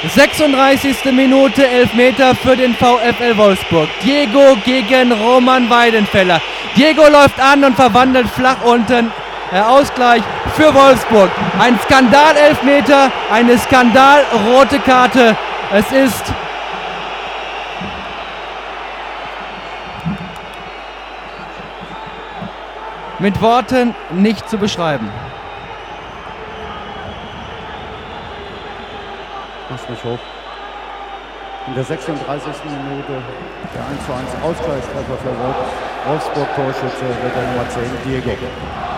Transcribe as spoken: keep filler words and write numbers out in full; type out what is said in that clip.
sechsunddreißigste Minute, Elfmeter für den VfL Wolfsburg. Diego gegen Roman Weidenfeller. Diego läuft an und verwandelt flach unten. Der Ausgleich für Wolfsburg. Ein Skandal-Elfmeter, eine Skandal-rote Karte. Es ist mit Worten nicht zu beschreiben. Mach mich hoch. In der sechsunddreißigsten Minute der eins zu eins Ausgleichstreffer für Wolfsburg. Torschütze wird der Nummer zehn Diego.